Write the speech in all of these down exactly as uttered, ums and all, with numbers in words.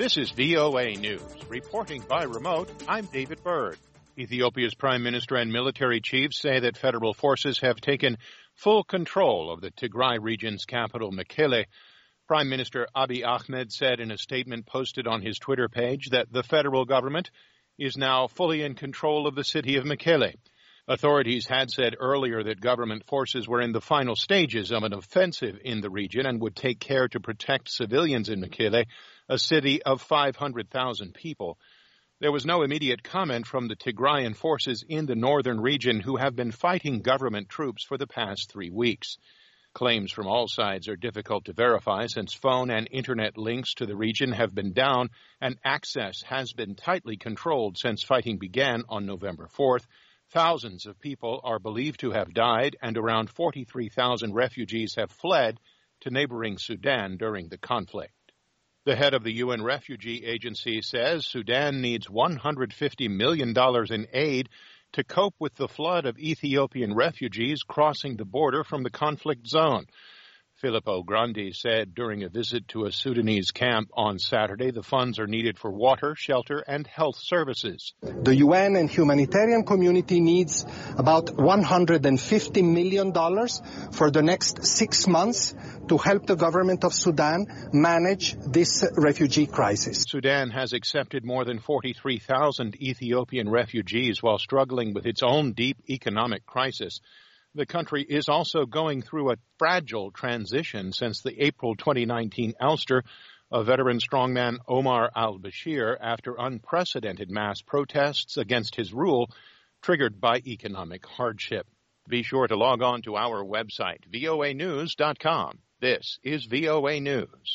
This is V O A News. Reporting by remote, I'm David Byrd. Ethiopia's prime minister and military chiefs say that federal forces have taken full control of the Tigray region's capital, Mekele. Prime Minister Abiy Ahmed said in a statement posted on his Twitter page that the federal government is now fully in control of the city of Mekele. Authorities had said earlier that government forces were in the final stages of an offensive in the region and would take care to protect civilians in Mekele, a city of five hundred thousand people. There was no immediate comment from the Tigrayan forces in the northern region who have been fighting government troops for the past three weeks. Claims from all sides are difficult to verify since phone and internet links to the region have been down and access has been tightly controlled since fighting began on November fourth. Thousands of people are believed to have died, and around forty-three thousand refugees have fled to neighboring Sudan during the conflict. The head of the U N Refugee Agency says Sudan needs one hundred fifty million dollars in aid to cope with the flood of Ethiopian refugees crossing the border from the conflict zone. Filippo Grandi said during a visit to a Sudanese camp on Saturday the funds are needed for water, shelter, and health services. The U N and humanitarian community needs about one hundred fifty million dollars for the next six months to help the government of Sudan manage this refugee crisis. Sudan has accepted more than forty-three thousand Ethiopian refugees while struggling with its own deep economic crisis. The country is also going through a fragile transition since the April twenty nineteen ouster of veteran strongman Omar al-Bashir after unprecedented mass protests against his rule triggered by economic hardship. Be sure to log on to our website, V O A news dot com. This is V O A News.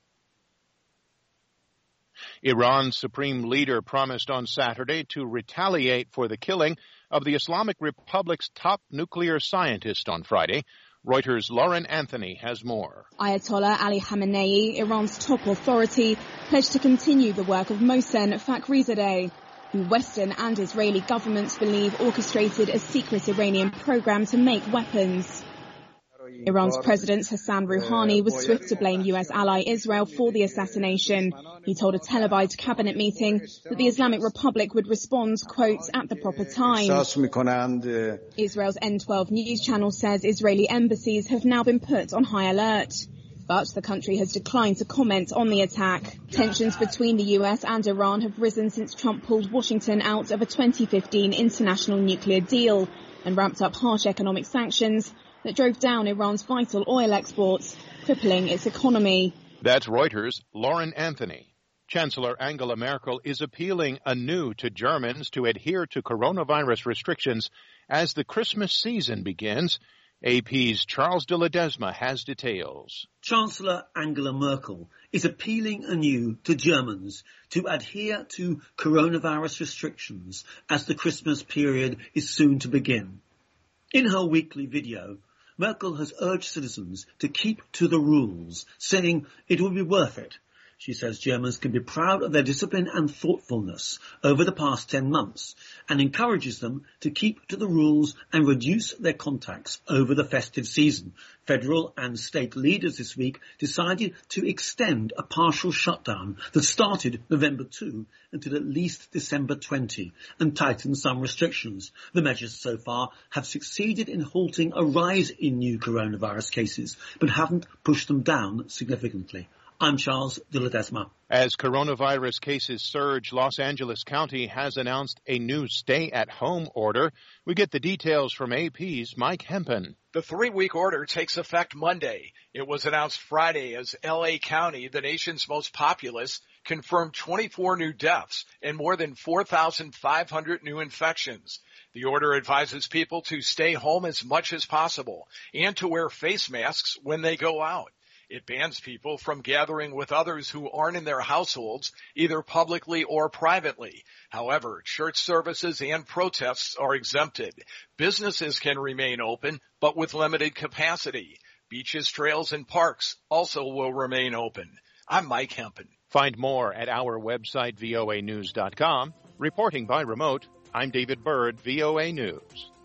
Iran's supreme leader promised on Saturday to retaliate for the killing of the Islamic Republic's top nuclear scientist on Friday. Reuters' Lauren Anthony has more. Ayatollah Ali Khamenei, Iran's top authority, pledged to continue the work of Mohsen Fakhrizadeh, who Western and Israeli governments believe orchestrated a secret Iranian program to make weapons. Iran's President Hassan Rouhani was swift to blame U S ally Israel for the assassination. He told a televised cabinet meeting that the Islamic Republic would respond, quote, at the proper time. Israel's N twelve news channel says Israeli embassies have now been put on high alert. But the country has declined to comment on the attack. Tensions between the U S and Iran have risen since Trump pulled Washington out of a twenty fifteen international nuclear deal and ramped up harsh economic sanctions that drove down Iran's vital oil exports, crippling its economy. That's Reuters' Lauren Anthony. Chancellor Angela Merkel is appealing anew to Germans to adhere to coronavirus restrictions as the Christmas season begins. A P's Charles de Ledesma has details. Chancellor Angela Merkel is appealing anew to Germans to adhere to coronavirus restrictions as the Christmas period is soon to begin. In her weekly video, Merkel has urged citizens to keep to the rules, saying it will be worth it. She says Germans can be proud of their discipline and thoughtfulness over the past ten months and encourages them to keep to the rules and reduce their contacts over the festive season. Federal and state leaders this week decided to extend a partial shutdown that started November second until at least December twentieth and tighten some restrictions. The measures so far have succeeded in halting a rise in new coronavirus cases, but haven't pushed them down significantly. I'm Charles de Ledesma. As coronavirus cases surge, Los Angeles County has announced a new stay-at-home order. We get the details from A P's Mike Hempen. The three-week order takes effect Monday. It was announced Friday as L A County, the nation's most populous, confirmed twenty-four new deaths and more than four thousand five hundred new infections. The order advises people to stay home as much as possible and to wear face masks when they go out. It bans people from gathering with others who aren't in their households, either publicly or privately. However, church services and protests are exempted. Businesses can remain open, but with limited capacity. Beaches, trails, and parks also will remain open. I'm Mike Hempen. Find more at our website, V O A news dot com. Reporting by remote, I'm David Byrd, V O A News.